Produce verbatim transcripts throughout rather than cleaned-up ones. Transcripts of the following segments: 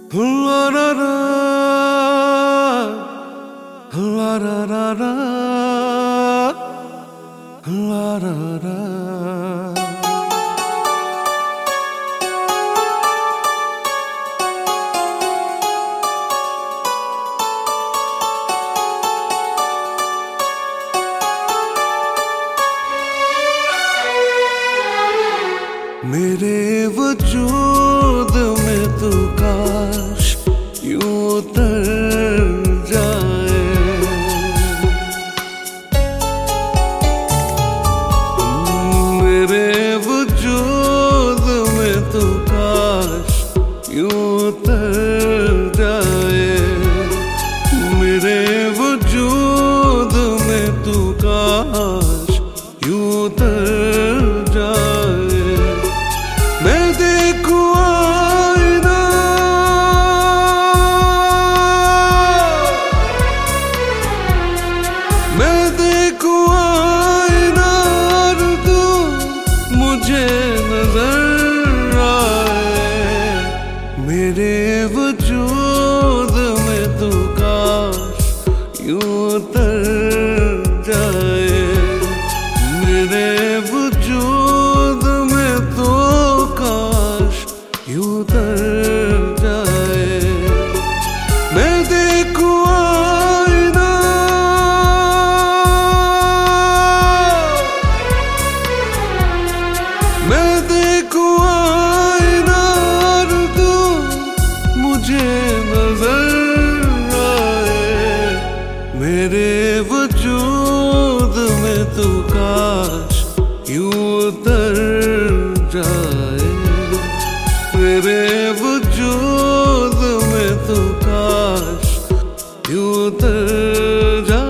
La la la, la la la la, la la la. मेरे वजूद में तू काश यूं उतर जाए, मेरे वजूद में तू काश यूं उतर जाए, मेरे वजूद में तू काश यूं उतर जाए। मैं देखूं आईना, मैं देखूं आईना और तू मुझे नजर आए, मेरे वजूद में तू काश यूं उतर जाए, मेरे वजूद में तू यूं उतर जाए। मैं देखूं आईना, मैं देखूं आईना और तू मुझे नजर आए, मेरे वजूद में तू काश यूं उतर जाए, मेरे वजूद में तू काश यूं उतर जाए।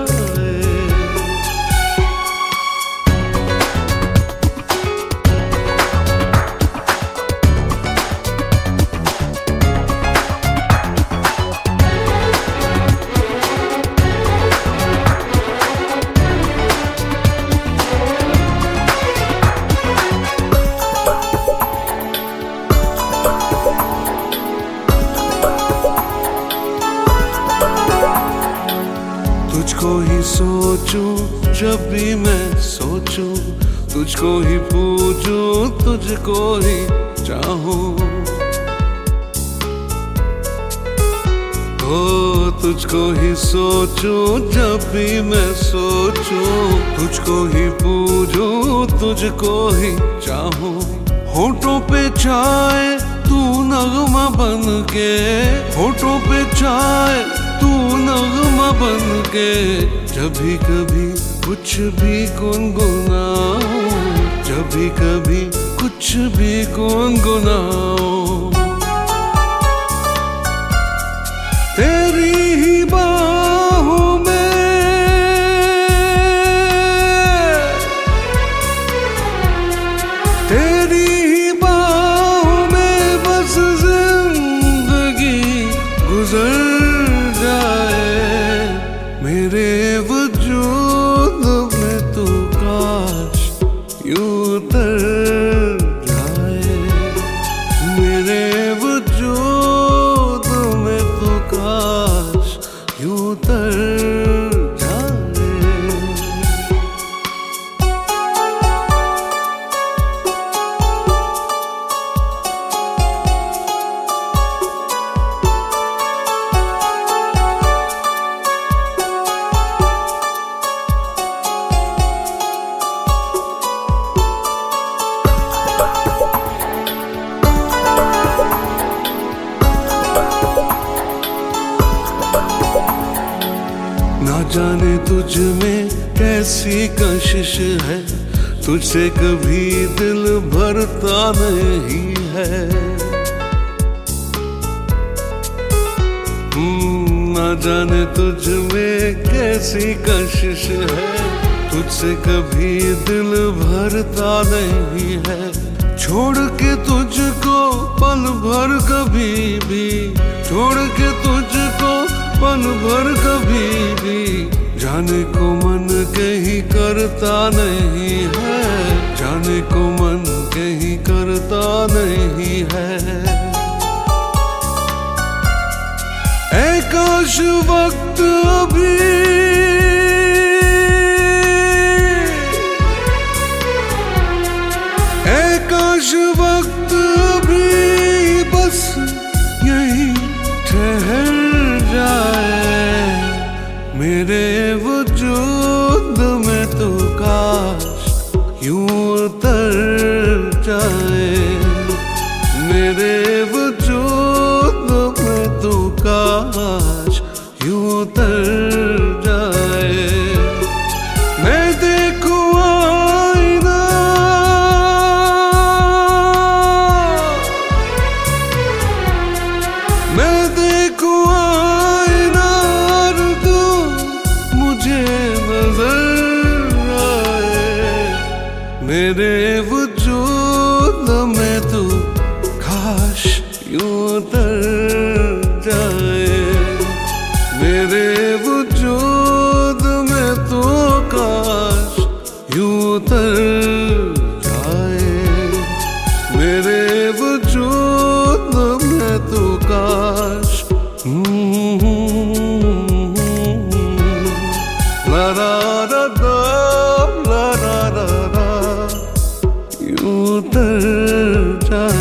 तुझको ही सोचूं जब भी मैं सोचूं, तुझको ही पूजूं, तुझको ही चाहूं, ओ तुझको ही सोचूं जब भी मैं सोचूं, तुझको ही पूजूं, तुझको ही चाहूं। होठों पे छाए तू नगमा बन के, होठों पे छाए तू नगमा बन के, जभी कभी कुछ भी गुनगुनाओ, जभी कभी कुछ भी गुनगुनाओ। तेरी ही बाहों में, तेरी ही बाहों में बस जिंदगी गुजर जाए, मेरे वजूद में तू काश यूं उतर जाए, मेरे वजूद में तू काश यूं उतर जाए। ना जाने तुझ में कैसी कशिश है, तुझसे कभी दिल भरता नहीं है। ना जाने तुझ में कैसी कशिश है, तुझसे कभी दिल भरता नहीं है। छोड़ के तुझको पल भर कभी भी, छोड़ के तुझको पल भर कभी भी, जाने को मन कहीं करता नहीं है, जाने को मन कहीं करता नहीं है। काश वक्त अभी ऐ काश वक्त अभी बस यही ठहर जाए मेरे वजूद में तो काश यूं उतर जाए मेरे वजूद में तो काश यूं उतर जाए मैं देखूं आईना मैं देखूं आईना और तू मुझे नजर आए मेरे वजूद में तू काश यूं उतर जाए मेरे वजूद में तो काश यूं उतर जाए मेरे वजूद में तो काश ला ला ला ला ला ला ला यूं उतर जाए।